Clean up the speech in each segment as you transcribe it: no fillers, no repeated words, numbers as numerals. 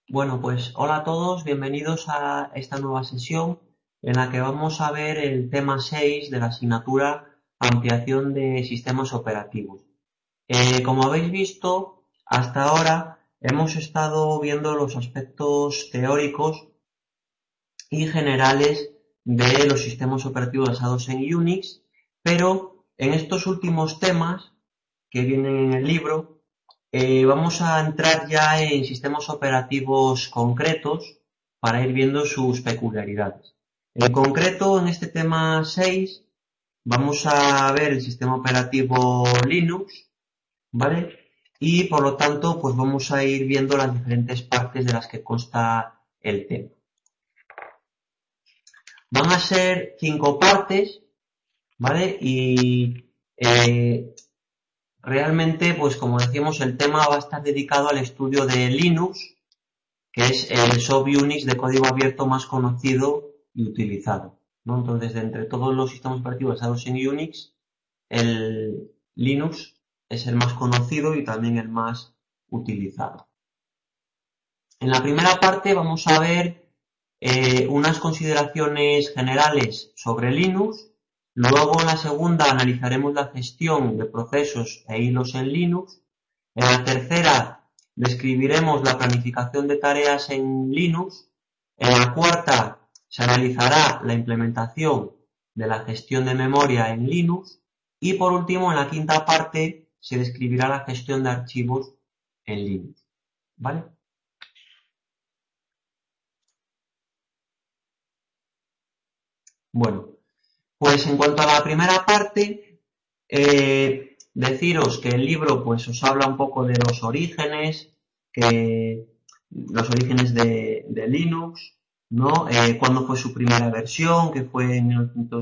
Bueno, pues hola a todos, bienvenidos a esta nueva sesión en la que vamos a ver el tema 6 de la asignatura Ampliación de sistemas operativos. Como habéis visto, hasta ahora hemos estado viendo los aspectos teóricos y generales de los sistemas operativos basados en Unix, pero en estos últimos temas que vienen en el libro, vamos a entrar ya en sistemas operativos concretos para ir viendo sus peculiaridades. En concreto, en este tema 6, vamos a ver el sistema operativo Linux, ¿vale? Y por lo tanto, pues vamos a ir viendo las diferentes partes de las que consta el tema. Van a ser 5 partes, ¿vale? Y realmente, pues como decimos, el tema va a estar dedicado al estudio de Linux, que es el subUnix de código abierto más conocido y utilizado, ¿no? Entonces, de entre todos los sistemas operativos basados en Unix, el Linux es el más conocido y también el más utilizado. En la primera parte vamos a ver unas consideraciones generales sobre Linux. Luego en la segunda analizaremos la gestión de procesos e hilos en Linux. En la tercera describiremos la planificación de tareas en Linux. En la cuarta se analizará la implementación de la gestión de memoria en Linux. Y por último, en la quinta parte se describirá la gestión de archivos en Linux. ¿Vale? Bueno, pues en cuanto a la primera parte, deciros que el libro pues os habla un poco de los orígenes, los orígenes de Linux, ¿no? Cuándo fue su primera versión, que fue en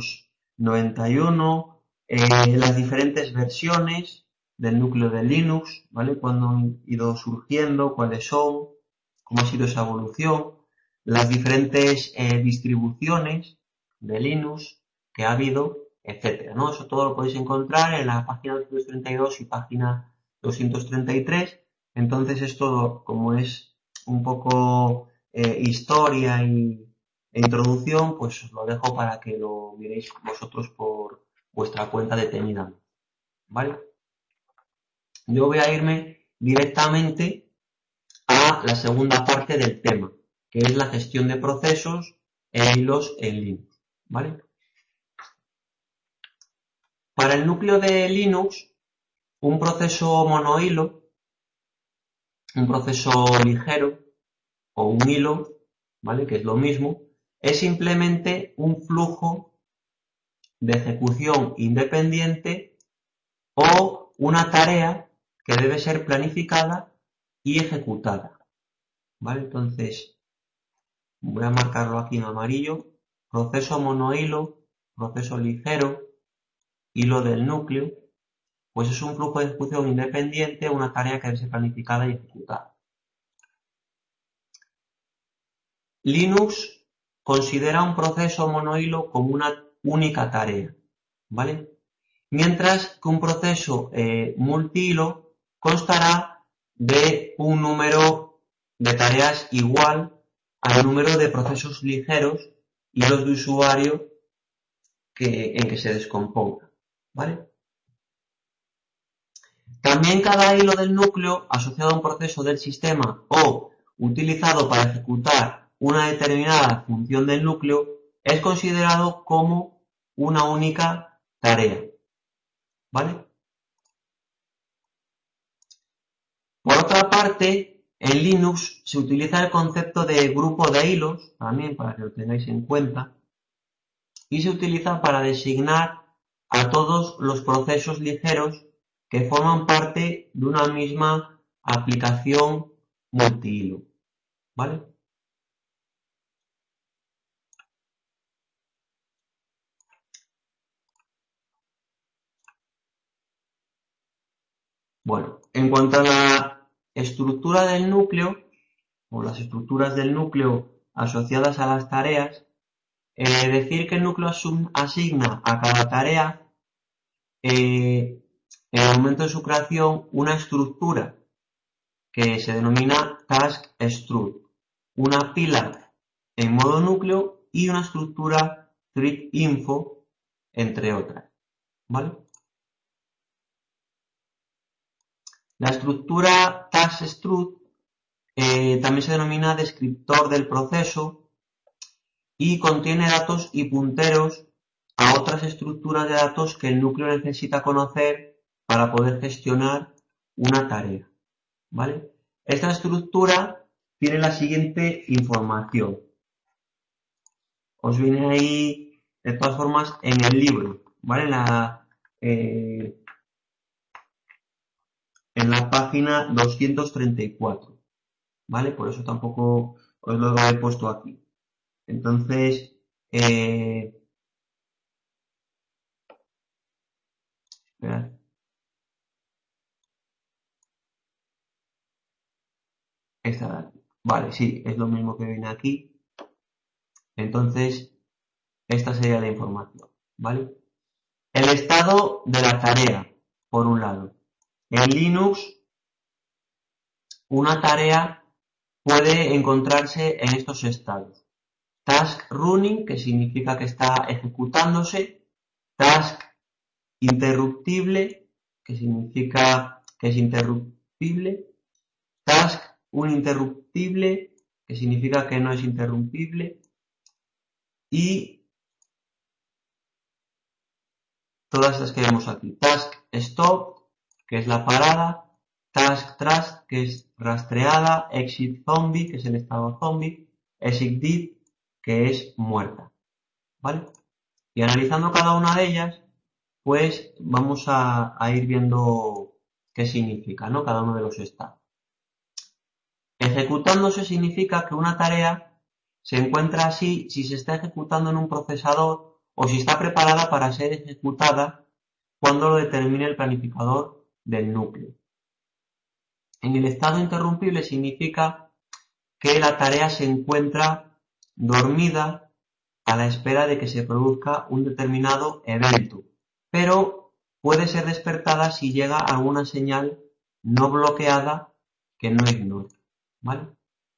1991, las diferentes versiones del núcleo de Linux, ¿vale? Cuándo han ido surgiendo, cuáles son, cómo ha sido esa evolución, las diferentes distribuciones de Linux que ha habido, etcétera, ¿no? Eso todo lo podéis encontrar en la página 232 y página 233. Entonces es todo, como es un poco historia e introducción, pues os lo dejo para que lo miréis vosotros por vuestra cuenta detenidamente, ¿vale? Yo voy a irme directamente a la segunda parte del tema, que es la gestión de procesos e hilos en Linux, ¿vale? Para el núcleo de Linux, un proceso monohilo, un proceso ligero o un hilo, ¿vale? Que es lo mismo, es simplemente un flujo de ejecución independiente o una tarea que debe ser planificada y ejecutada, ¿vale? Entonces, voy a marcarlo aquí en amarillo, proceso monohilo, proceso ligero, hilo del núcleo, pues es un flujo de ejecución independiente o una tarea que debe ser planificada y ejecutada. Linux considera un proceso monohilo como una única tarea, ¿vale? Mientras que un proceso multihilo constará de un número de tareas igual al número de procesos ligeros y los de usuario en que se descomponga, ¿vale? También cada hilo del núcleo asociado a un proceso del sistema o utilizado para ejecutar una determinada función del núcleo es considerado como una única tarea, ¿vale? Por otra parte, en Linux se utiliza el concepto de grupo de hilos, también para que lo tengáis en cuenta, y se utiliza para designar a todos los procesos ligeros que forman parte de una misma aplicación multihilo, ¿vale? Bueno, en cuanto a la estructura del núcleo, o las estructuras del núcleo asociadas a las tareas, decir que el núcleo asigna a cada tarea, en el momento de su creación, una estructura que se denomina task struct, una pila en modo núcleo y una estructura thread info, entre otras, ¿vale? La estructura taskStruct también se denomina descriptor del proceso y contiene datos y punteros a otras estructuras de datos que el núcleo necesita conocer para poder gestionar una tarea, ¿vale? Esta estructura tiene la siguiente información. Os viene ahí, de todas formas, en el libro, ¿vale? En la página 234, ¿vale? Por eso tampoco os lo he puesto aquí. Entonces, esperad. Esta de aquí. Vale, sí, es lo mismo que viene aquí. Entonces, esta sería la información, ¿vale? El estado de la tarea, por un lado. En Linux, una tarea puede encontrarse en estos estados. Task running, que significa que está ejecutándose. Task interruptible, que significa que es interrumpible. Task uninterruptible, que significa que no es interrumpible. Y todas estas que vemos aquí. Task stop, que es la parada. Task trace, que es rastreada. Exit zombie, que es el estado zombie. Exit dead, que es muerta, ¿vale? Y analizando cada una de ellas, pues vamos a ir viendo qué significa, ¿no? Cada uno de los estados. Ejecutándose significa que una tarea se encuentra así si se está ejecutando en un procesador o si está preparada para ser ejecutada cuando lo determine el planificador del núcleo. En el estado interrumpible significa que la tarea se encuentra dormida a la espera de que se produzca un determinado evento, pero puede ser despertada si llega alguna señal no bloqueada que no ignore, ¿vale?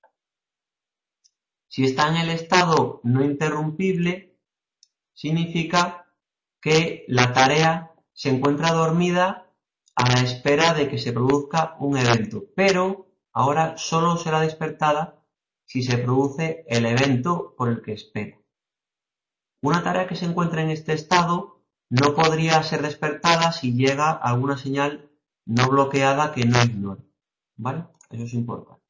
Si está en el estado no interrumpible, significa que la tarea se encuentra dormida a la espera de que se produzca un evento, pero ahora solo será despertada si se produce el evento por el que espera. Una tarea que se encuentra en este estado no podría ser despertada si llega alguna señal no bloqueada que no ignore, ¿vale? Eso es importante.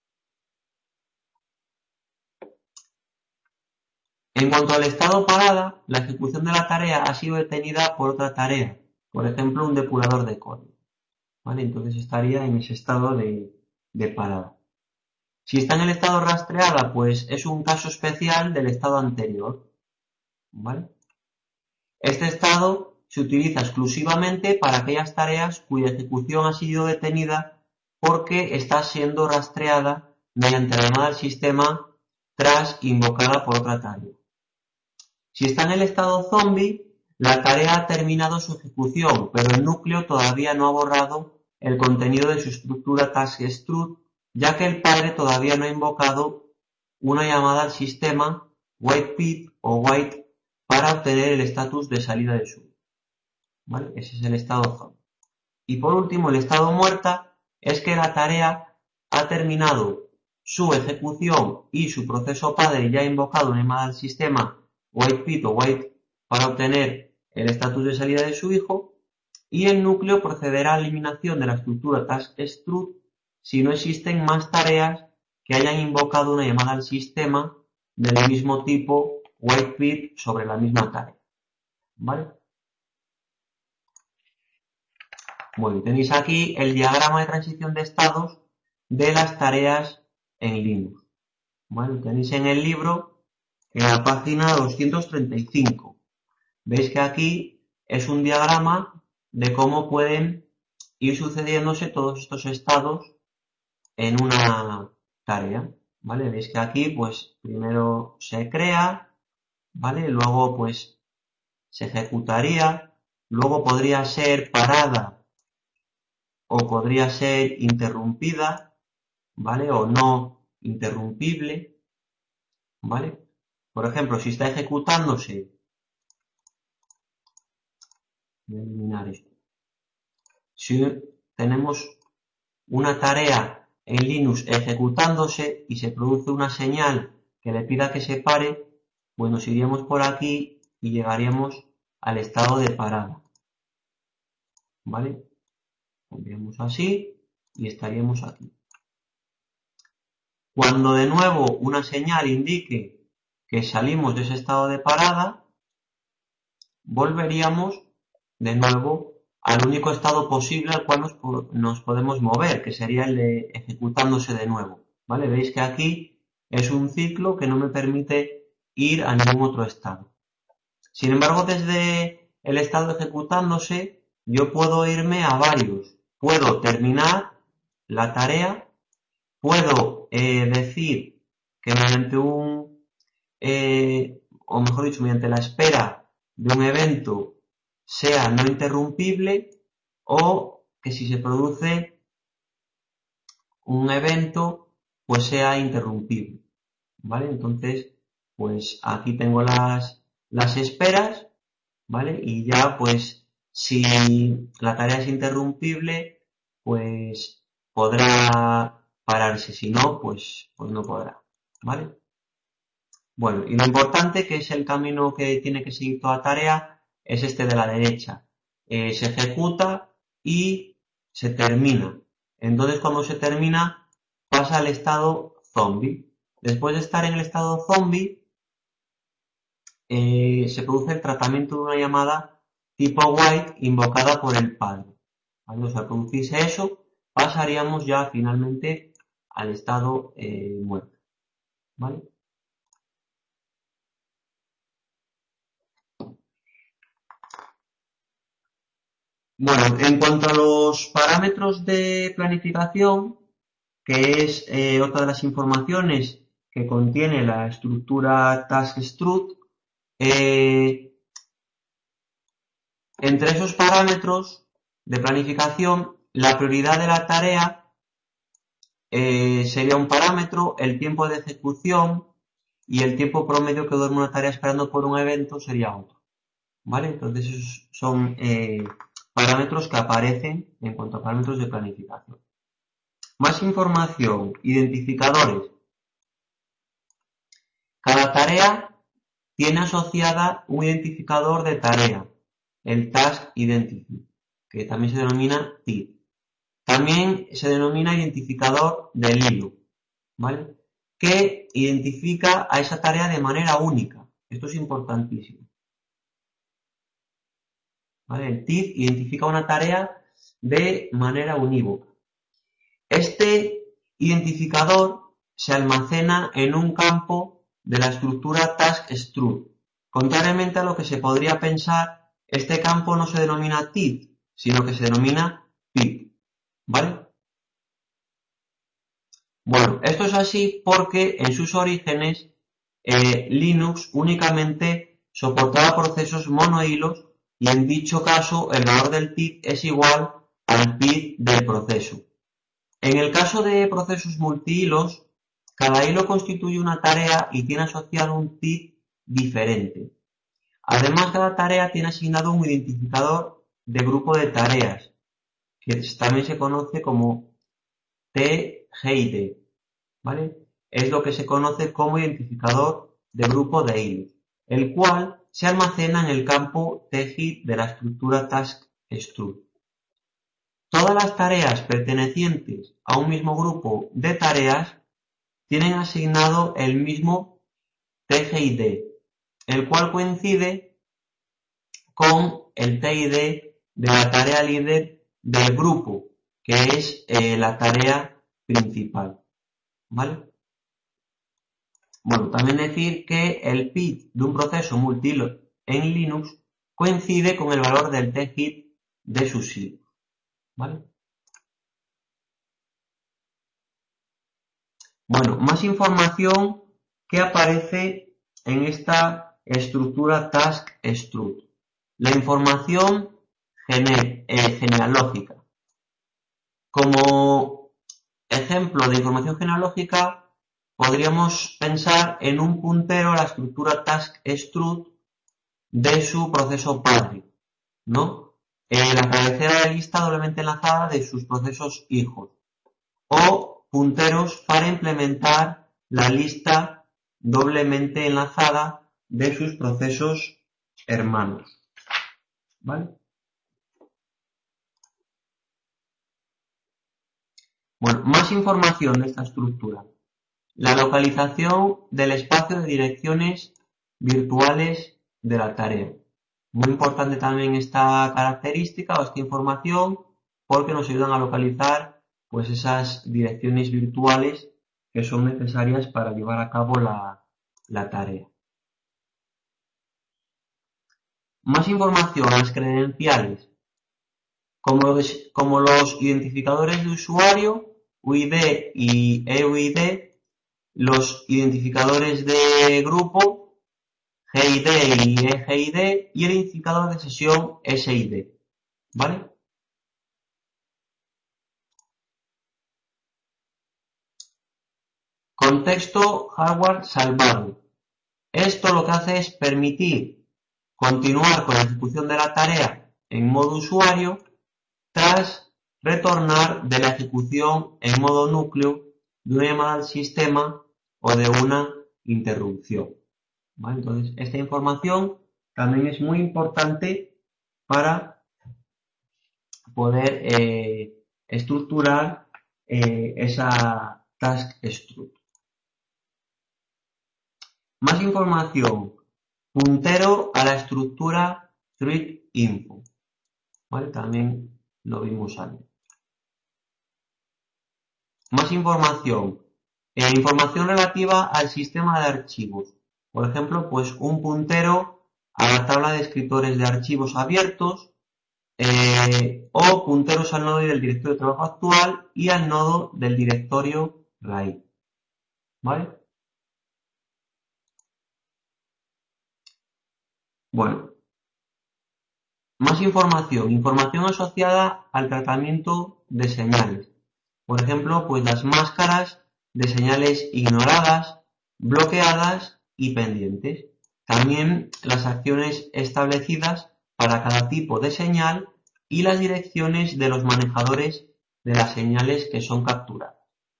En cuanto al estado parada, la ejecución de la tarea ha sido detenida por otra tarea, por ejemplo, un depurador de código, ¿vale? Entonces estaría en ese estado de parada. Si está en el estado rastreada, pues es un caso especial del estado anterior, ¿vale? Este estado se utiliza exclusivamente para aquellas tareas cuya ejecución ha sido detenida porque está siendo rastreada mediante la llamada al sistema tras invocada por otra tarea. Si está en el estado zombie, la tarea ha terminado su ejecución, pero el núcleo todavía no ha borrado el contenido de su estructura taskStruct, ya que el padre todavía no ha invocado una llamada al sistema whitepit o white para obtener el estatus de salida de su, ¿vale? Ese es el estado zombie. Y por último, el estado muerta es que la tarea ha terminado su ejecución y su proceso padre ya ha invocado una llamada al sistema whitepit o white para obtener el estatus de salida de su hijo, y el núcleo procederá a la eliminación de la estructura taskStruct si no existen más tareas que hayan invocado una llamada al sistema del mismo tipo whitepit sobre la misma tarea, ¿vale? Bueno, tenéis aquí el diagrama de transición de estados de las tareas en Linux, ¿vale? Tenéis en el libro, en la página 235. Veis que aquí es un diagrama de cómo pueden ir sucediéndose todos estos estados en una tarea, ¿vale? Veis que aquí, pues, primero se crea, ¿vale? Luego, pues, se ejecutaría, luego podría ser parada o podría ser interrumpida, ¿vale? O no interrumpible, ¿vale? Por ejemplo, si está ejecutándose, voy a eliminar esto. Si tenemos una tarea en Linux ejecutándose y se produce una señal que le pida que se pare, pues nos iríamos por aquí y llegaríamos al estado de parada, ¿vale? Pondríamos así y estaríamos aquí. Cuando de nuevo una señal indique que salimos de ese estado de parada, volveríamos de nuevo al único estado posible al cual nos podemos mover, que sería el de ejecutándose de nuevo, ¿vale? Veis que aquí es un ciclo que no me permite ir a ningún otro estado. Sin embargo, desde el estado ejecutándose, yo puedo irme a varios. Puedo terminar la tarea, puedo decir que mediante o mejor dicho, mediante la espera de un evento sea no interrumpible, o que si se produce un evento, pues sea interrumpible, ¿vale? Entonces, pues aquí tengo las esperas, ¿vale? Y ya, pues, si la tarea es interrumpible, pues podrá pararse. Si no, pues no podrá, ¿vale? Bueno, y lo importante, que es el camino que tiene que seguir toda tarea, es este de la derecha. Se ejecuta y se termina. Entonces, cuando se termina, pasa al estado zombie. Después de estar en el estado zombie, se produce el tratamiento de una llamada tipo white invocada por el padre. Cuando se produciese eso, pasaríamos ya finalmente al estado muerto, ¿vale? Bueno, en cuanto a los parámetros de planificación, que es otra de las informaciones que contiene la estructura task-struct, entre esos parámetros de planificación, la prioridad de la tarea sería un parámetro, el tiempo de ejecución y el tiempo promedio que duerme una tarea esperando por un evento sería otro, ¿vale? Entonces esos son parámetros que aparecen en cuanto a parámetros de planificación. Más información, identificadores. Cada tarea tiene asociada un identificador de tarea, el Task Identity, que también se denomina TID. También se denomina identificador del hilo, ¿vale? Que identifica a esa tarea de manera única. Esto es importantísimo, ¿vale? El TID identifica una tarea de manera unívoca. Este identificador se almacena en un campo de la estructura task-struct. Contrariamente a lo que se podría pensar, este campo no se denomina TID, sino que se denomina PID, ¿vale? Bueno, esto es así porque en sus orígenes Linux únicamente soportaba procesos monohilos y en dicho caso el valor del TID es igual al PID del proceso. En el caso de procesos multihilos, cada hilo constituye una tarea y tiene asociado un TID diferente. Además, cada tarea tiene asignado un identificador de grupo de tareas, que también se conoce como TGID, ¿vale? Es lo que se conoce como identificador de grupo de hilos, el cual se almacena en el campo TGID de la estructura task-struct. Todas las tareas pertenecientes a un mismo grupo de tareas tienen asignado el mismo TGID, el cual coincide con el TID de la tarea líder del grupo, que es la tarea principal, ¿vale? Bueno, también decir que el PID de un proceso multihilo en Linux coincide con el valor del TGID de sus hilos, ¿vale? Bueno, más información que aparece en esta estructura task-struct. La información genealógica. Como ejemplo de información genealógica, podríamos pensar en un puntero a la estructura task-struct de su proceso padre, ¿no? La cabecera de lista doblemente enlazada de sus procesos hijos. O punteros para implementar la lista doblemente enlazada de sus procesos hermanos. ¿Vale? Bueno, más información de esta estructura. La localización del espacio de direcciones virtuales de la tarea. Muy importante también esta característica o esta información porque nos ayudan a localizar pues esas direcciones virtuales que son necesarias para llevar a cabo la tarea. Más información, las credenciales, como los identificadores de usuario, UID y EUID, los identificadores de grupo, GID y EGID, y el identificador de sesión SID, ¿vale? Contexto hardware salvado. Esto lo que hace es permitir continuar con la ejecución de la tarea en modo usuario tras retornar de la ejecución en modo núcleo de una llamada al sistema o de una interrupción. ¿Vale? Entonces, esta información también es muy importante para poder estructurar esa task struct. Más información, puntero a la estructura thread-info. ¿Vale? También lo vimos antes. Más información, información relativa al sistema de archivos. Por ejemplo, pues un puntero a la tabla de escritores de archivos abiertos o punteros al nodo del directorio de trabajo actual y al nodo del directorio raíz. ¿Vale? Bueno, más información, información asociada al tratamiento de señales. Por ejemplo, pues las máscaras de señales ignoradas, bloqueadas y pendientes. También las acciones establecidas para cada tipo de señal y las direcciones de los manejadores de las señales que son capturadas.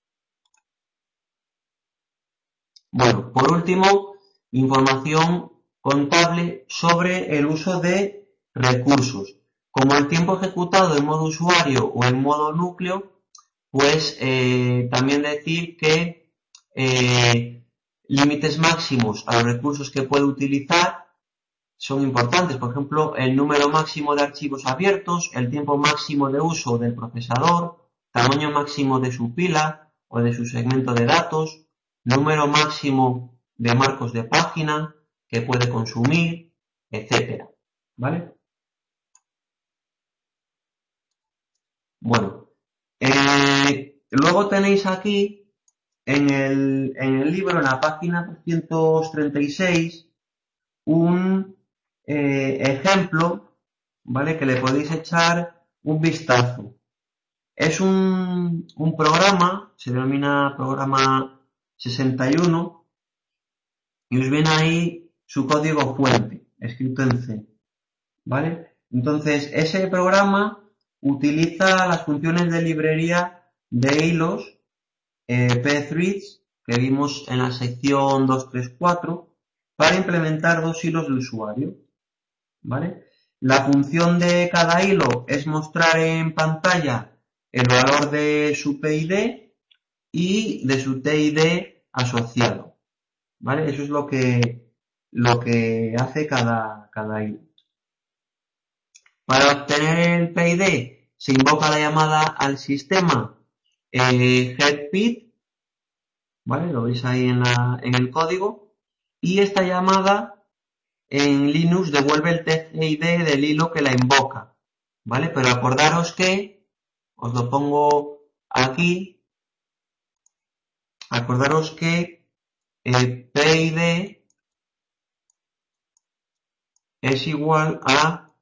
Bueno, por último, información contable sobre el uso de recursos. Como el tiempo ejecutado en modo usuario o en modo núcleo, pues también decir que límites máximos a los recursos que puede utilizar son importantes. Por ejemplo, el número máximo de archivos abiertos, el tiempo máximo de uso del procesador, tamaño máximo de su pila o de su segmento de datos, número máximo de marcos de página que puede consumir, etcétera. ¿Vale? Bueno, luego tenéis aquí en el libro, en la página 236, un ejemplo, ¿vale? Que le podéis echar un vistazo. Es un programa, se denomina programa 61, y os viene ahí su código fuente, escrito en C, ¿vale? Entonces, ese programa utiliza las funciones de librería de hilos pthreads que vimos en la sección 234 para implementar dos hilos de usuario, ¿vale? La función de cada hilo es mostrar en pantalla el valor de su PID y de su TID asociado, ¿vale? Eso es lo que hace cada hilo. Para obtener el PID se invoca la llamada al sistema getPid, ¿vale? Lo veis ahí en el código. Y esta llamada en Linux devuelve el TCID del hilo que la invoca, ¿vale? Pero acordaros que, os lo pongo aquí, acordaros que el PID es igual a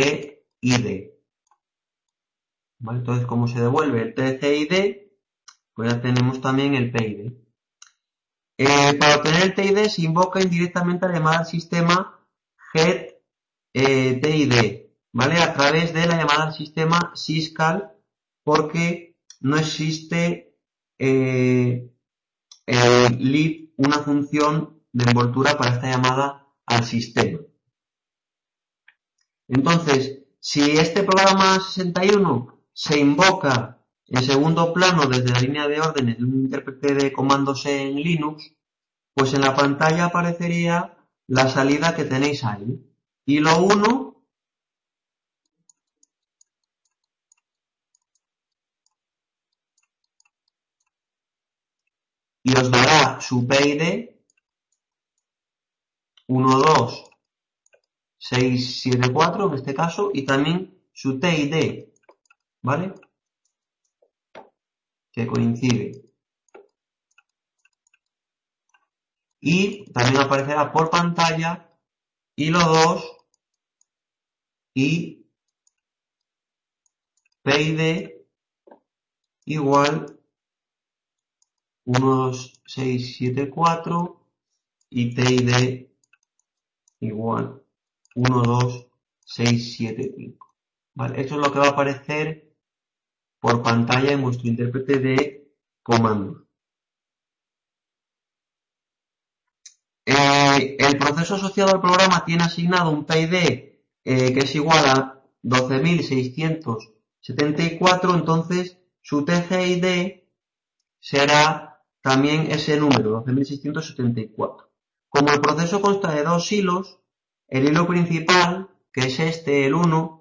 TGID, ¿vale? Entonces, como se devuelve el TCID, pues ya tenemos también el PID. Para obtener el TID se invoca indirectamente la llamada al sistema get TID, ¿vale? A través de la llamada al sistema syscall, porque no existe lib, una función de envoltura para esta llamada al sistema. Entonces, si este programa 61 se invoca en segundo plano desde la línea de órdenes de un intérprete de comandos en Linux, pues en la pantalla aparecería la salida que tenéis ahí. Y lo 1 y os dará su PID 12674 en este caso y también su TID, ¿vale? Que coincide. Y también aparecerá por pantalla hilo 2 y PID igual 12674 y TID igual 12675. ¿Vale? Esto es lo que va a aparecer por pantalla en vuestro intérprete de comandos. El proceso asociado al programa tiene asignado un PID que es igual a 12.674, entonces su TGID será también ese número, 12.674. Como el proceso consta de dos hilos, el hilo principal, que es este, el 1,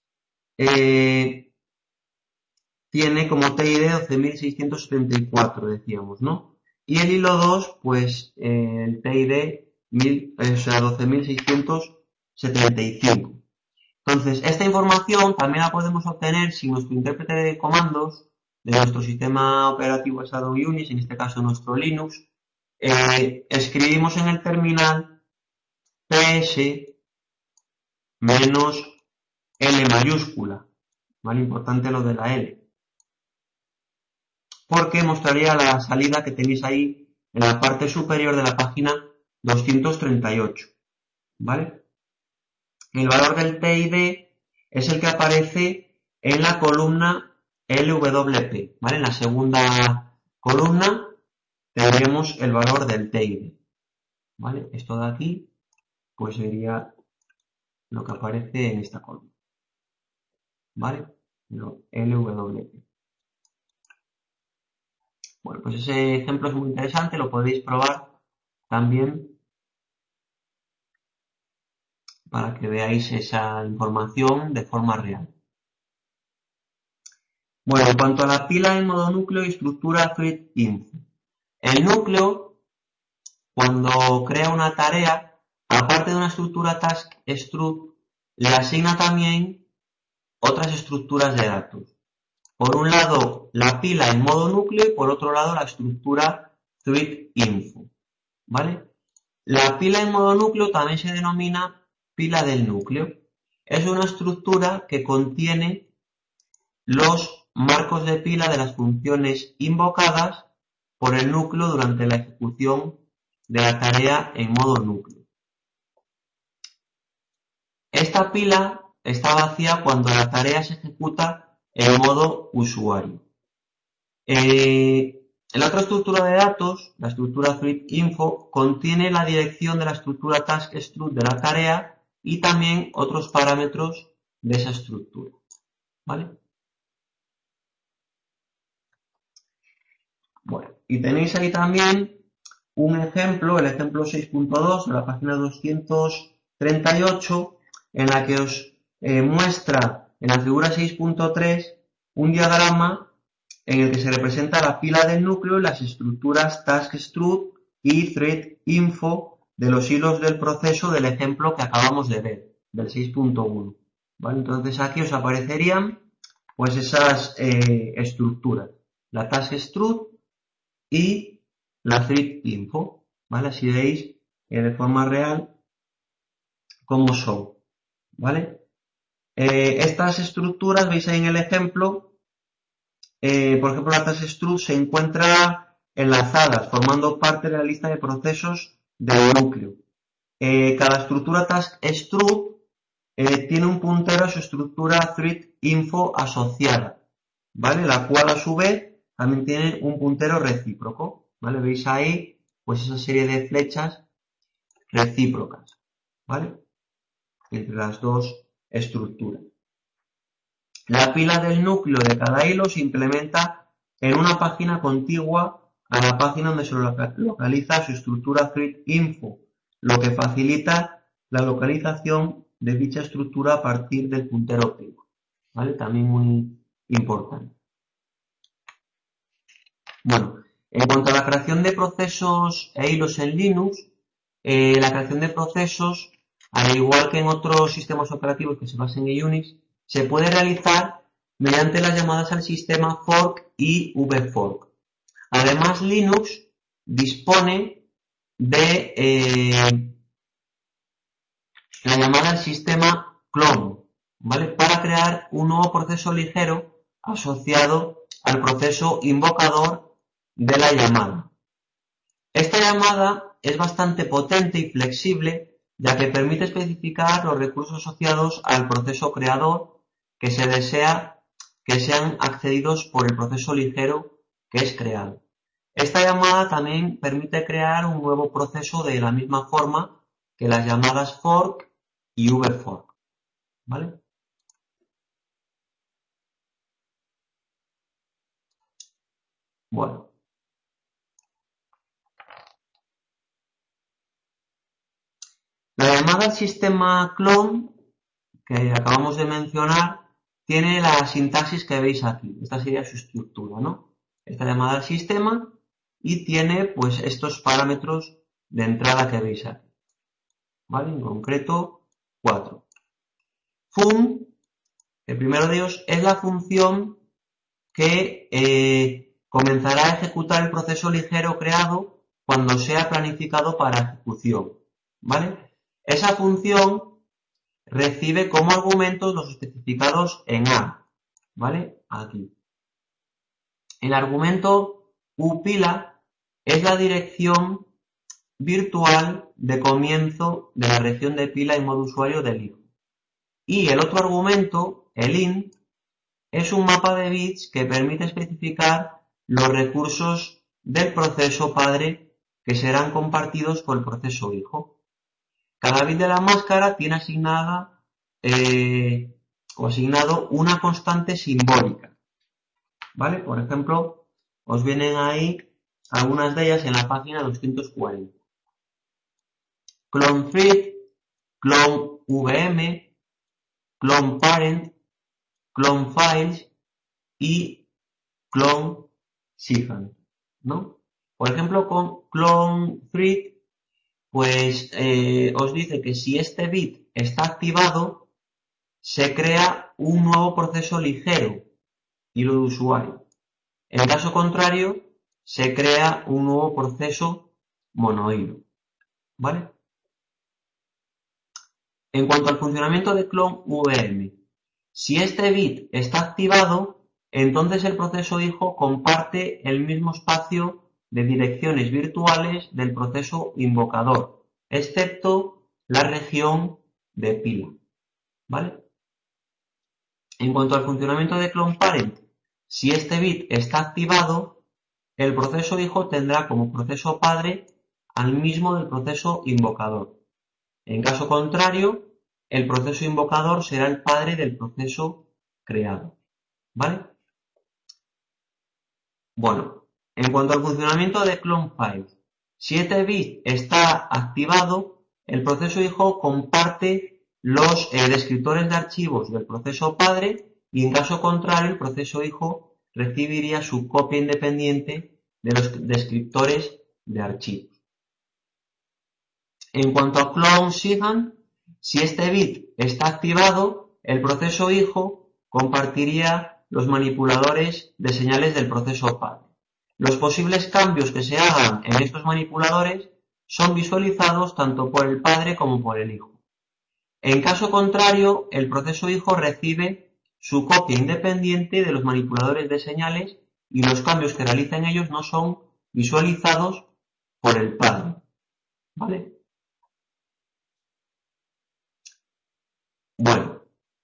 tiene como TID 12.674, decíamos, ¿no? Y el hilo 2, pues el TID 12.675. Entonces, esta información también la podemos obtener si nuestro intérprete de comandos de nuestro sistema operativo basado en Unix, en este caso nuestro Linux, escribimos en el terminal ps menos L mayúscula, ¿vale? Importante lo de la L. Porque mostraría la salida que tenéis ahí en la parte superior de la página 238, ¿vale? El valor del TID es el que aparece en la columna LWP, ¿vale? En la segunda columna tendremos el valor del TID, ¿vale? Esto de aquí, pues sería lo que aparece en esta columna, ¿vale? LWP. Bueno, pues ese ejemplo es muy interesante, lo podéis probar también para que veáis esa información de forma real. Bueno, en cuanto a la pila en modo núcleo y estructura thread-info. El núcleo, cuando crea una tarea, aparte de una estructura task-struct, le asigna también otras estructuras de datos. Por un lado, la pila en modo núcleo y por otro lado, la estructura thread-info. ¿Vale? La pila en modo núcleo también se denomina pila del núcleo. Es una estructura que contiene los marcos de pila de las funciones invocadas por el núcleo durante la ejecución de la tarea en modo núcleo. Esta pila está vacía cuando la tarea se ejecuta en modo usuario. La otra estructura de datos, la estructura thread-info, contiene la dirección de la estructura task-struct de la tarea y también otros parámetros de esa estructura. ¿Vale? Bueno, y tenéis ahí también un ejemplo, el ejemplo 6.2 de la página 238, en la que os muestra en la figura 6.3 un diagrama en el que se representa la pila del núcleo y las estructuras task-struct y thread-info de los hilos del proceso del ejemplo que acabamos de ver, del 6.1. ¿Vale? Entonces aquí os aparecerían pues esas estructuras, la task-struct y la thread-info, ¿vale? Así veis de forma real cómo son, ¿vale? Estas estructuras, veis ahí en el ejemplo, por ejemplo, las task struct se encuentran enlazadas, formando parte de la lista de procesos del núcleo. Cada estructura task struct tiene un puntero a su estructura thread info asociada, ¿vale? La cual a su vez también tiene un puntero recíproco, ¿vale? Veis ahí, pues esa serie de flechas recíprocas, ¿vale? Entre las dos estructuras. La pila del núcleo de cada hilo se implementa en una página contigua a la página donde se localiza su estructura thread info, lo que facilita la localización de dicha estructura a partir del puntero pico, ¿vale? También muy importante. Bueno, en cuanto a la creación de procesos e hilos en Linux, la creación de procesos, al igual que en otros sistemas operativos que se basen en Unix, se puede realizar mediante las llamadas al sistema fork y vfork. Además, Linux dispone de la llamada al sistema clone, ¿vale? Para crear un nuevo proceso ligero asociado al proceso invocador de la llamada. Esta llamada es bastante potente y flexible, ya que permite especificar los recursos asociados al proceso creador que se desea que sean accedidos por el proceso ligero que es creado. Esta llamada también permite crear un nuevo proceso de la misma forma que las llamadas fork y vfork, ¿vale? Bueno. La llamada al sistema clone que acabamos de mencionar tiene la sintaxis que veis aquí. Esta sería su estructura, ¿no? Esta llamada al sistema y tiene pues estos parámetros de entrada que veis aquí, ¿vale? En concreto 4. Fun, el primero de ellos, es la función que comenzará a ejecutar el proceso ligero creado cuando sea planificado para ejecución, ¿vale? Esa función recibe como argumentos los especificados en A, ¿vale? Aquí. El argumento upila es la dirección virtual de comienzo de la región de pila en modo usuario del hijo. Y el otro argumento, el int, es un mapa de bits que permite especificar los recursos del proceso padre que serán compartidos por el proceso hijo. Cada bit de la máscara tiene asignada o asignado una constante simbólica, ¿vale? Por ejemplo, os vienen ahí algunas de ellas en la página 240. Clone thread, clone VM, clone parent, clone files y clone secant, ¿no? Por ejemplo, con clone thread, pues os dice que si este bit está activado, se crea un nuevo proceso ligero, hilo de usuario. En caso contrario, se crea un nuevo proceso monohilo, ¿vale? En cuanto al funcionamiento de clone VM, si este bit está activado, entonces el proceso hijo comparte el mismo espacio de direcciones virtuales del proceso invocador, excepto la región de pila, ¿vale? En cuanto al funcionamiento de clone parent, si este bit está activado, el proceso hijo tendrá como proceso padre al mismo del proceso invocador. En caso contrario, el proceso invocador será el padre del proceso creado, ¿vale? Bueno, en cuanto al funcionamiento de clone files, si este bit está activado, el proceso hijo comparte los descriptores de archivos del proceso padre y en caso contrario el proceso hijo recibiría su copia independiente de los descriptores de archivos. En cuanto a clone secant, si este bit está activado, el proceso hijo compartiría los manipuladores de señales del proceso padre. Los posibles cambios que se hagan en estos manipuladores son visualizados tanto por el padre como por el hijo. En caso contrario, el proceso hijo recibe su copia independiente de los manipuladores de señales y los cambios que realizan ellos no son visualizados por el padre. ¿Vale? Bueno,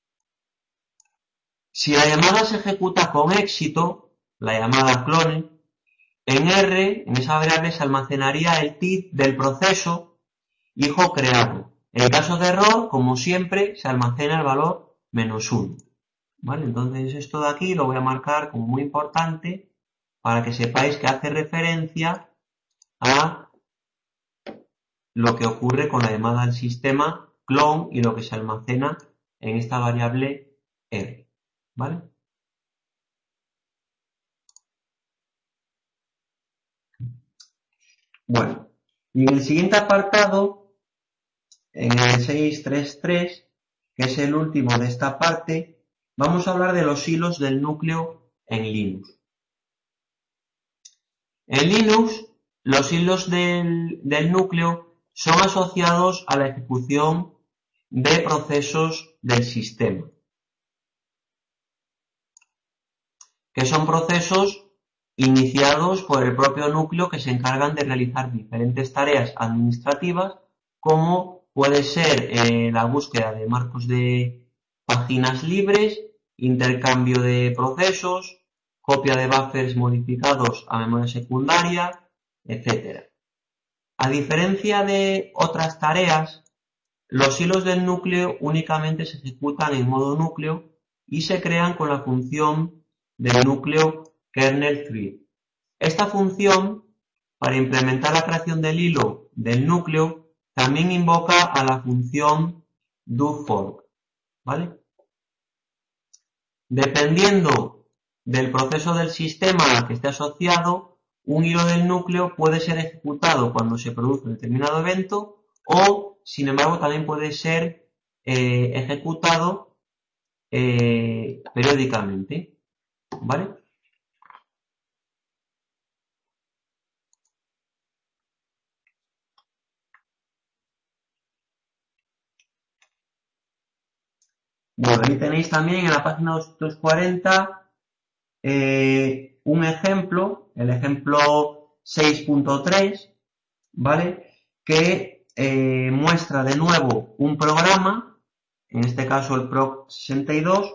si la llamada se ejecuta con éxito, la llamada clone, en R, en esa variable, se almacenaría el TID del proceso hijo creado. En caso de error, como siempre, se almacena el valor -1. ¿Vale? Entonces esto de aquí lo voy a marcar como muy importante para que sepáis que hace referencia a lo que ocurre con la llamada al sistema clone y lo que se almacena en esta variable R. ¿Vale? Bueno, y en el siguiente apartado, en el 633, que es el último de esta parte, vamos a hablar de los hilos del núcleo en Linux. En Linux, los hilos del núcleo son asociados a la ejecución de procesos del sistema, que son procesos iniciados por el propio núcleo que se encargan de realizar diferentes tareas administrativas, como puede ser la búsqueda de marcos de páginas libres, intercambio de procesos, copia de buffers modificados a memoria secundaria, etc. A diferencia de otras tareas, los hilos del núcleo únicamente se ejecutan en modo núcleo y se crean con la función del núcleo kernel thread. Esta función, para implementar la creación del hilo del núcleo, también invoca a la función doFork, ¿vale? Dependiendo del proceso del sistema al que esté asociado, un hilo del núcleo puede ser ejecutado cuando se produce un determinado evento o, sin embargo, también puede ser ejecutado periódicamente, ¿vale? Bueno, ahí tenéis también en la página 240 un ejemplo, el ejemplo 6.3, ¿vale? Que muestra de nuevo un programa, en este caso el proc62,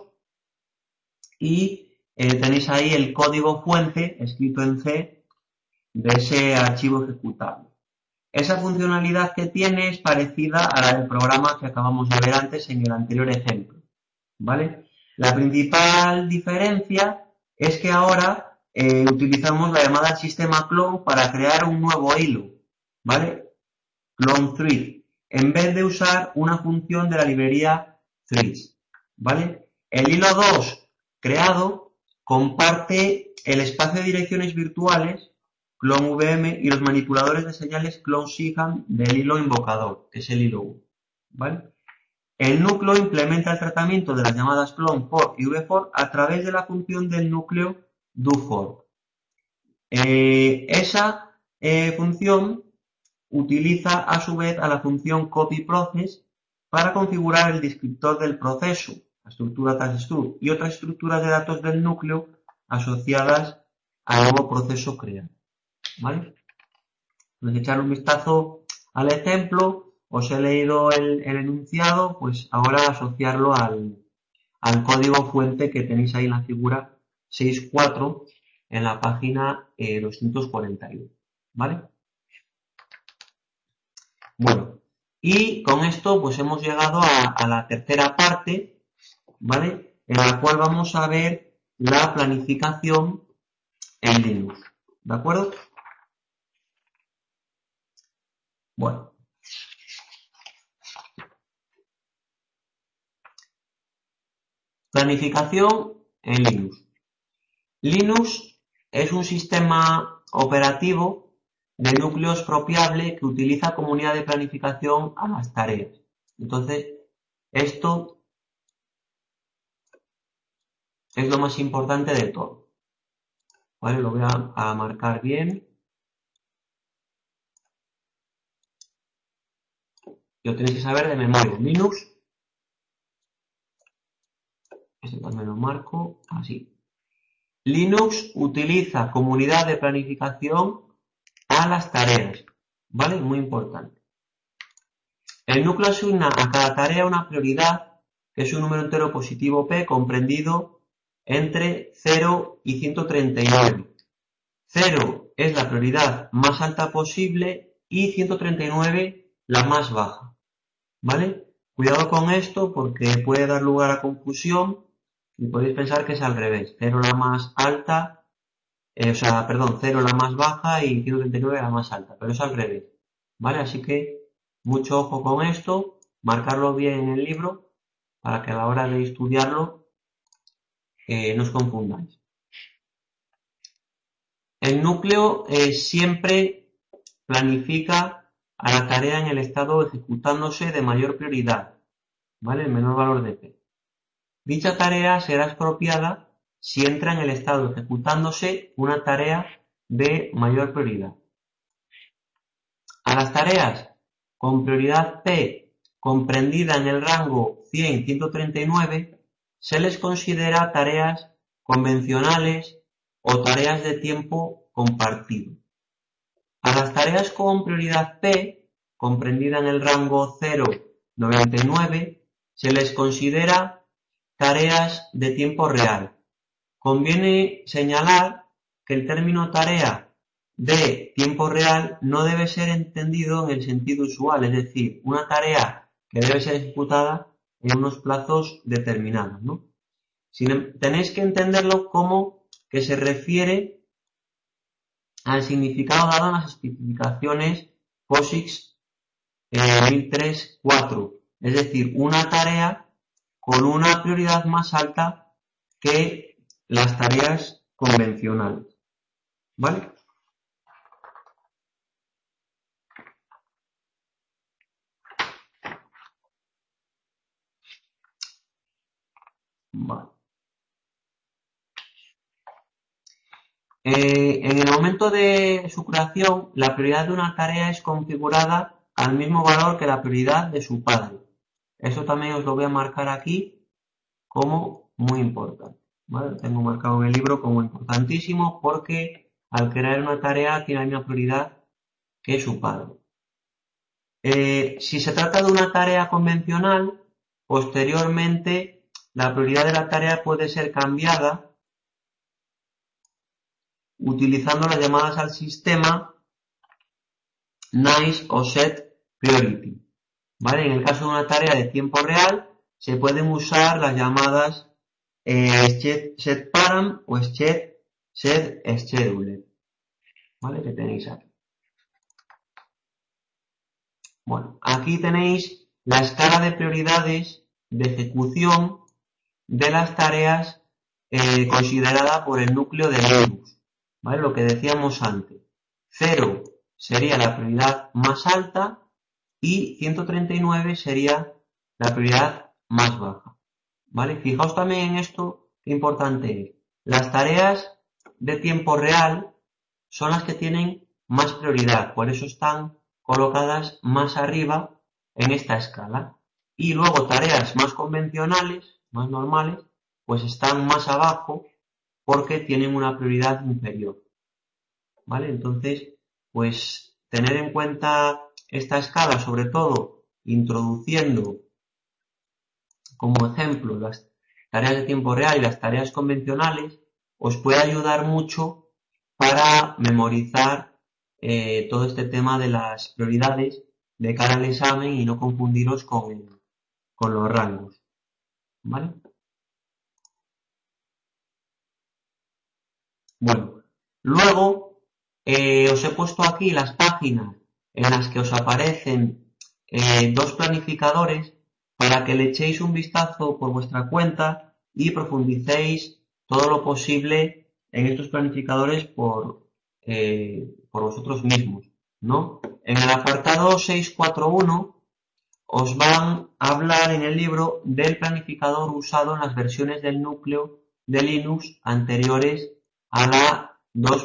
y tenéis ahí el código fuente escrito en C de ese archivo ejecutable. Esa funcionalidad que tiene es parecida a la del programa que acabamos de ver antes en el anterior ejemplo, ¿vale? La principal diferencia es que ahora utilizamos la llamada al sistema clone para crear un nuevo hilo, ¿vale? Clone thread, en vez de usar una función de la librería threads, ¿vale? El hilo 2 creado comparte el espacio de direcciones virtuales clone VM y los manipuladores de señales clone SIGAM del hilo invocador, que es el hilo 1, ¿vale? El núcleo implementa el tratamiento de las llamadas clone, fork y vfork a través de la función del núcleo doFork. Esa función utiliza a su vez a la función copyProcess para configurar el descriptor del proceso, la estructura transstru y otras estructuras de datos del núcleo asociadas al nuevo proceso creado, ¿vale? Entonces, echar un vistazo al ejemplo, os he leído el enunciado, pues ahora asociarlo al código fuente que tenéis ahí en la figura 6.4 en la página 241, ¿vale? Bueno, y con esto pues hemos llegado a la tercera parte, ¿vale? En la cual vamos a ver la planificación en Linux, ¿de acuerdo? Bueno, planificación en Linux. Linux es un sistema operativo de núcleo expropiable que utiliza como unidad de planificación a las tareas. Entonces, esto es lo más importante de todo. ¿Vale? Lo voy a marcar bien. Lo tenéis que saber de memoria. Linux, Esto también lo marco así. Linux utiliza como unidad de planificación a las tareas, ¿vale? Muy importante. El núcleo asigna a cada tarea una prioridad, que es un número entero positivo p comprendido entre 0 y 139. 0 es la prioridad más alta posible y 139 la más baja, ¿vale? Cuidado con esto porque puede dar lugar a confusión y podéis pensar que es al revés. 0 la más alta, 0 la más baja y 139 la más alta, pero es al revés, ¿vale? Así que mucho ojo con esto, marcarlo bien en el libro para que a la hora de estudiarlo no os confundáis. El núcleo siempre planifica a la tarea en el estado ejecutándose de mayor prioridad, ¿vale? El menor valor de p. Dicha tarea será expropiada si entra en el estado ejecutándose una tarea de mayor prioridad. A las tareas con prioridad p comprendida en el rango 100-139 se les considera tareas convencionales o tareas de tiempo compartido. A las tareas con prioridad p comprendida en el rango 0-99 se les considera tareas de tiempo real. Conviene señalar que el término tarea de tiempo real no debe ser entendido en el sentido usual, es decir, una tarea que debe ser ejecutada en unos plazos determinados, ¿no? Tenéis que entenderlo como que se refiere al significado dado en las especificaciones POSIX 1003-4, es decir, una tarea con una prioridad más alta que las tareas convencionales, ¿vale? Vale. En el momento de su creación, la prioridad de una tarea es configurada al mismo valor que la prioridad de su padre. Eso también os lo voy a marcar aquí como muy importante, ¿vale? Lo tengo marcado en el libro como importantísimo porque al crear una tarea tiene la misma prioridad que su padre. Si se trata de una tarea convencional, posteriormente la prioridad de la tarea puede ser cambiada utilizando las llamadas al sistema nice o set priority, ¿vale? En el caso de una tarea de tiempo real, se pueden usar las llamadas set param o set schedule, ¿vale? Que tenéis aquí. Bueno, aquí tenéis la escala de prioridades de ejecución de las tareas considerada por el núcleo de Linux, ¿vale? Lo que decíamos antes. 0 sería la prioridad más alta y 139 sería la prioridad más baja, ¿vale? Fijaos también en esto, qué importante es. Las tareas de tiempo real son las que tienen más prioridad, por eso están colocadas más arriba en esta escala. Y luego tareas más convencionales, más normales, pues están más abajo porque tienen una prioridad inferior, ¿vale? Entonces, pues tener en cuenta esta escala, sobre todo introduciendo como ejemplo las tareas de tiempo real y las tareas convencionales, os puede ayudar mucho para memorizar todo este tema de las prioridades de cara al examen y no confundiros con los rangos, ¿vale? Bueno, luego os he puesto aquí las páginas en las que os aparecen dos planificadores para que le echéis un vistazo por vuestra cuenta y profundicéis todo lo posible en estos planificadores por vosotros mismos, ¿no? En el apartado 641 os van a hablar en el libro del planificador usado en las versiones del núcleo de Linux anteriores a la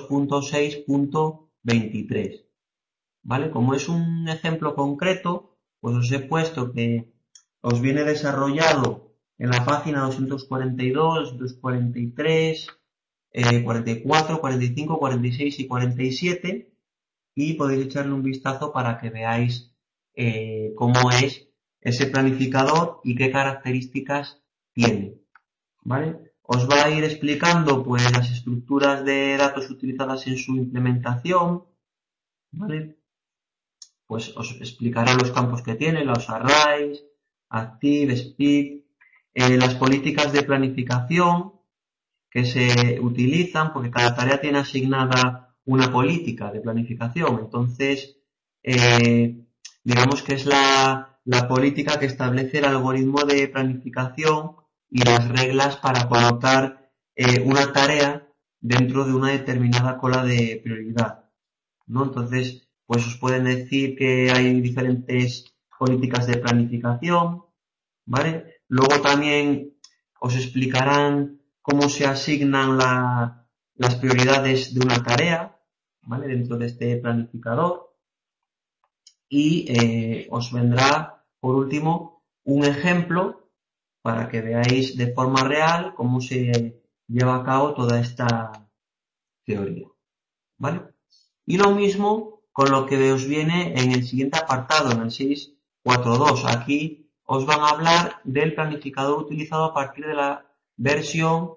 2.6.23, ¿vale? Como es un ejemplo concreto, pues os he puesto que os viene desarrollado en la página 242, 243, 44, 45, 46 y 47 y podéis echarle un vistazo para que veáis cómo es ese planificador y qué características tiene, ¿vale? Os va a ir explicando pues las estructuras de datos utilizadas en su implementación, ¿vale? Pues os explicará los campos que tiene, los arrays, active, split, las políticas de planificación que se utilizan, porque cada tarea tiene asignada una política de planificación. Entonces, digamos que es la política que establece el algoritmo de planificación y las reglas para colocar una tarea dentro de una determinada cola de prioridad, ¿no? Entonces, pues os pueden decir que hay diferentes políticas de planificación, ¿vale? Luego también os explicarán cómo se asignan las prioridades de una tarea, ¿vale? Dentro de este planificador. Y os vendrá, por último, un ejemplo para que veáis de forma real cómo se lleva a cabo toda esta teoría, ¿vale? Y lo mismo con lo que os viene en el siguiente apartado, en el 6.4.2. Aquí os van a hablar del planificador utilizado a partir de la versión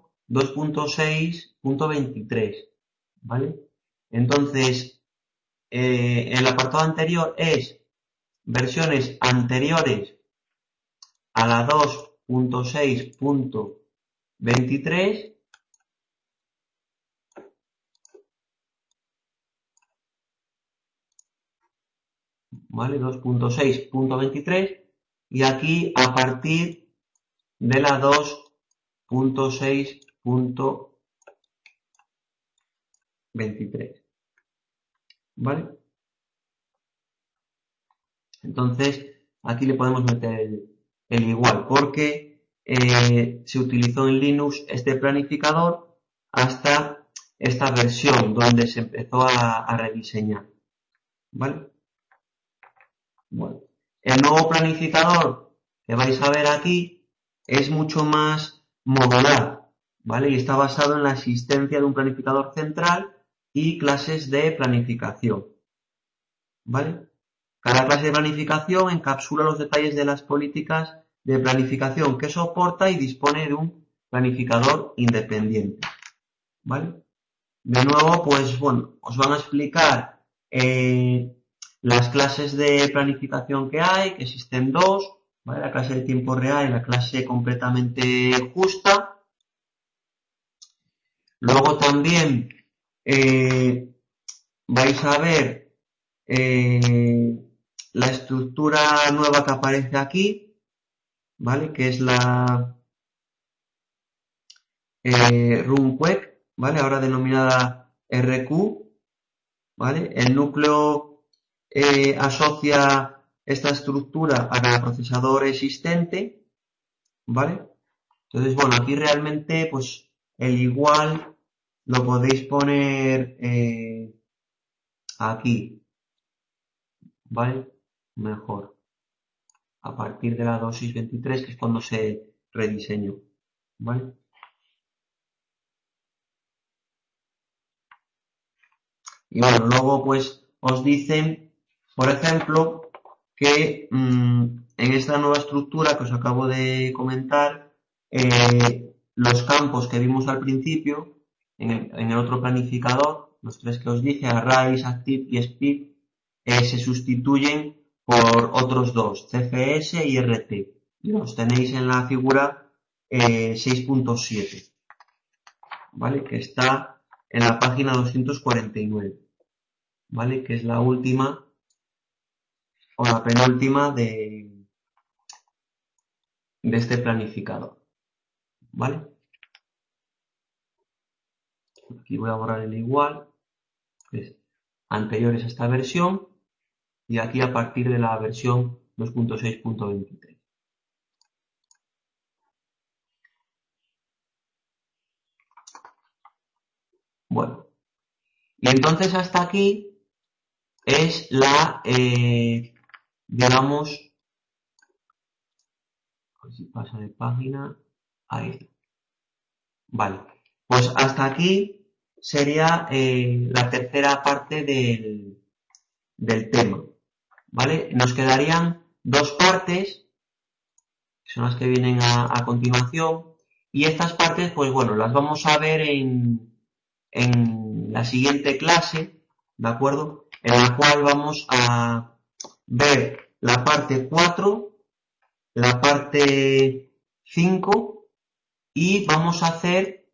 2.6.23, ¿vale? Entonces, el apartado anterior es versiones anteriores a la 2.6.23, ¿vale? 2.6.23 y aquí a partir de la 2.6.23, ¿vale? Entonces, aquí le podemos meter el igual, porque se utilizó en Linux este planificador hasta esta versión donde se empezó a rediseñar, ¿vale? Bueno, el nuevo planificador que vais a ver aquí es mucho más modular, ¿vale? Y está basado en la existencia de un planificador central y clases de planificación, ¿vale? Cada clase de planificación encapsula los detalles de las políticas de planificación que soporta y dispone de un planificador independiente, ¿vale? De nuevo, pues bueno, os van a explicar las clases de planificación que hay, que existen dos, ¿vale? La clase de tiempo real y la clase completamente justa. Luego también vais a ver la estructura nueva que aparece aquí, ¿vale? Que es la RunQueue, ¿vale? Ahora denominada RQ, ¿vale? El núcleo asocia esta estructura a cada procesador existente, ¿vale? Entonces, bueno, aquí realmente, pues, el igual lo podéis poner aquí, ¿vale? Mejor. A partir de la 2.6.23, que es cuando se rediseñó, ¿vale? Y bueno, luego pues os dicen, por ejemplo, que en esta nueva estructura que os acabo de comentar, los campos que vimos al principio, en el otro planificador, los tres que os dije, arrays, active y speed, se sustituyen por otros dos, CFS y RT. Y los tenéis en la figura 6.7, ¿vale? Que está en la página 249. ¿Vale? Que es la última o la penúltima de este planificador, ¿vale? Aquí voy a borrar el igual, que es anteriores a esta versión, y aquí a partir de la versión 2.6.23. Bueno, y entonces hasta aquí es la, digamos, Pues si pasa de página, ahí está. Vale, pues hasta aquí sería la tercera parte del tema, ¿vale? Nos quedarían dos partes, que son las que vienen a continuación, y estas partes, pues bueno, las vamos a ver en la siguiente clase, ¿de acuerdo? En la cual vamos a ver la parte 4, la parte 5 y vamos a hacer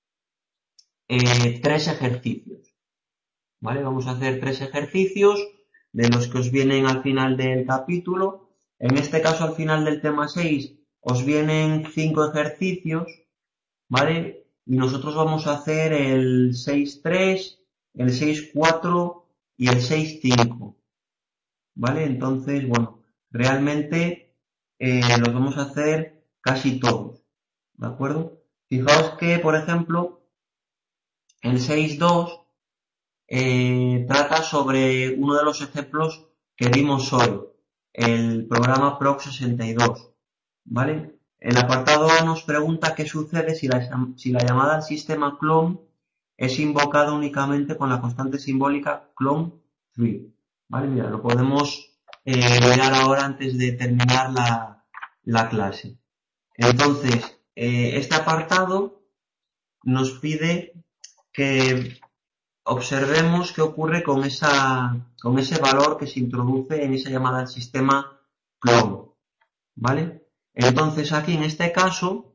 3 ejercicios, ¿vale? Vamos a hacer 3 ejercicios de los que os vienen al final del capítulo. En este caso, al final del tema 6, os vienen 5 ejercicios, ¿vale? Y nosotros vamos a hacer el 6.3, el 6.4 y el 6.5, ¿vale? Entonces, bueno, realmente los vamos a hacer casi todos, ¿de acuerdo? Fijaos que, por ejemplo, el 6.2 trata sobre uno de los ejemplos que vimos hoy, el programa Proc62, ¿vale? El apartado A nos pregunta qué sucede si la llamada al sistema clone es invocada únicamente con la constante simbólica clone3, ¿vale? Mira, lo podemos mirar ahora antes de terminar la clase. Entonces, este apartado nos pide que observemos qué ocurre con ese valor que se introduce en esa llamada al sistema clone, ¿vale? Entonces aquí en este caso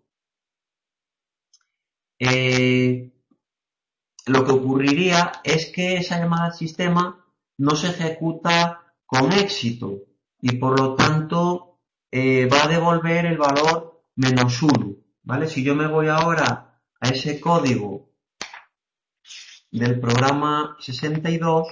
lo que ocurriría es que esa llamada al sistema no se ejecuta con éxito y por lo tanto va a devolver el valor -1, ¿vale? Si yo me voy ahora a ese código del programa 62,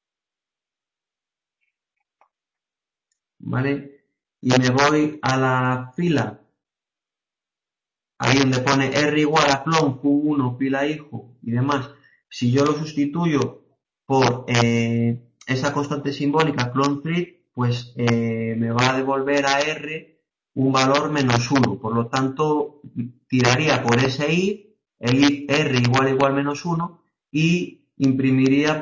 ¿vale? Y me voy a la fila, ahí donde pone R igual a clon Q1 pila hijo y demás. Si yo lo sustituyo por esa constante simbólica clone3, pues me va a devolver a R un valor -1. Por lo tanto, tiraría por ese if, el if R igual -1 y imprimiría